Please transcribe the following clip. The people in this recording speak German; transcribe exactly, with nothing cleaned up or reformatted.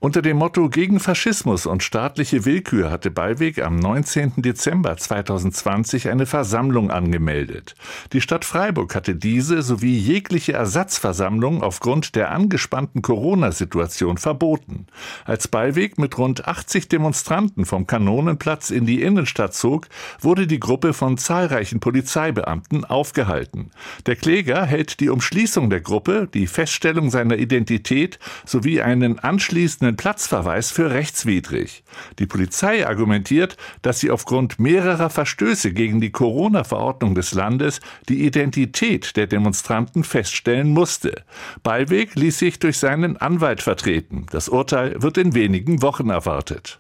Unter dem Motto gegen Faschismus und staatliche Willkür hatte Beiweg am neunzehnten Dezember zweitausendzwanzig eine Versammlung angemeldet. Die Stadt Freiburg hatte diese sowie jegliche Ersatzversammlung aufgrund der angespannten Corona-Situation verboten. Als Beiweg mit rund achtzig Demonstranten vom Kanonenplatz in die Innenstadt zog, wurde die Gruppe von zahlreichen Polizeibeamten aufgehalten. Der Kläger hält die Umschließung der Gruppe, die Feststellung seiner Identität sowie einen anschließenden Platzverweis für rechtswidrig. Die Polizei argumentiert, dass sie aufgrund mehrerer Verstöße gegen die Corona-Verordnung des Landes die Identität der Demonstranten feststellen musste. Beiweg ließ sich durch seinen Anwalt vertreten. Das Urteil wird in wenigen Wochen erwartet.